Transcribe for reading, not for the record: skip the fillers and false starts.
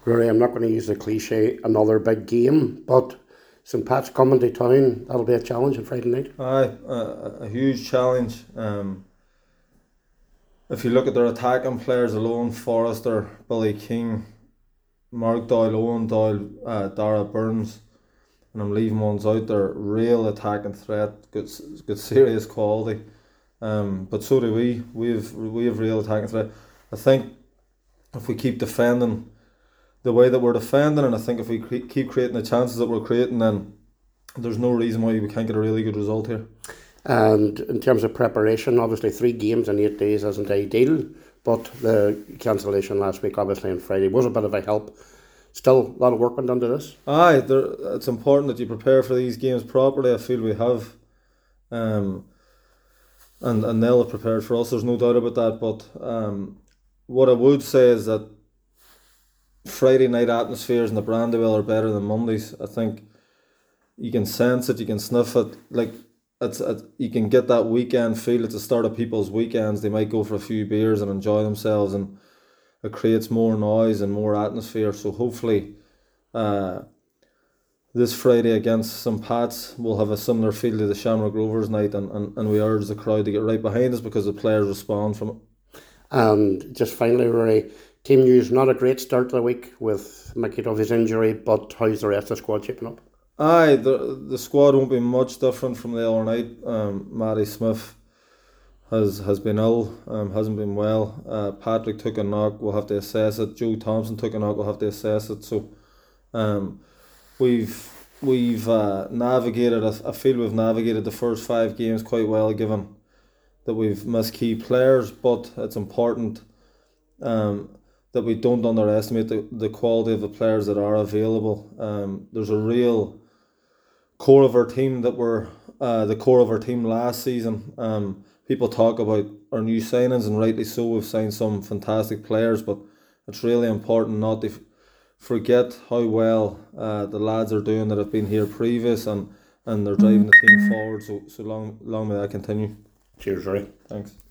Rory, I'm not going to use the cliche, another big game, but St. Pat's coming to town. That'll be a challenge on Friday night. Aye, a huge challenge. If you look at their attacking players alone, Forrester, Billy King, Mark Doyle, Owen Doyle, Dara Burns, and I'm leaving ones out there. Real attacking threat, good serious quality. But so do we. We have real attacking threat. I think if we keep defending the way that we're defending, and I think if we keep creating the chances that we're creating, then there's no reason why we can't get a really good result here. And in terms of preparation, obviously 3 games in 8 days isn't ideal, but the cancellation last week, obviously on Friday, was a bit of a help. Still, a lot of work went into this. Aye, it's important that you prepare for these games properly. I feel we have, and they'll have prepared for us. There's no doubt about that. But what I would say is that Friday night atmospheres in the Brandywell are better than Mondays. I think you can sense it, you can sniff it. Like you can get that weekend feel at the start of people's weekends. They might go for a few beers and enjoy themselves, and it creates more noise and more atmosphere. So hopefully, this Friday against St. Pat's, we'll have a similar feel to the Shamrock Rovers night, and we urge the crowd to get right behind us because the players respond from it. And just finally, Rory, team news, not a great start to the week with Mickey Duffy's injury, but how's the rest of the squad shaping up? Aye, the squad won't be much different from the other night. Matty Smith has been ill, hasn't been well. Patrick took a knock, we'll have to assess it. Joe Thompson took a knock, we'll have to assess it. So we've navigated, I feel we've navigated the first 5 games quite well, given that we've missed key players, but it's important that we don't underestimate the quality of the players that are available. There's a real core of our team that were the core of our team last season. People talk about our new signings, and rightly so. We've signed some fantastic players, but it's really important not to forget how well the lads are doing that have been here previous, and they're driving the team forward. So long may that continue. Cheers, Rory. Thanks.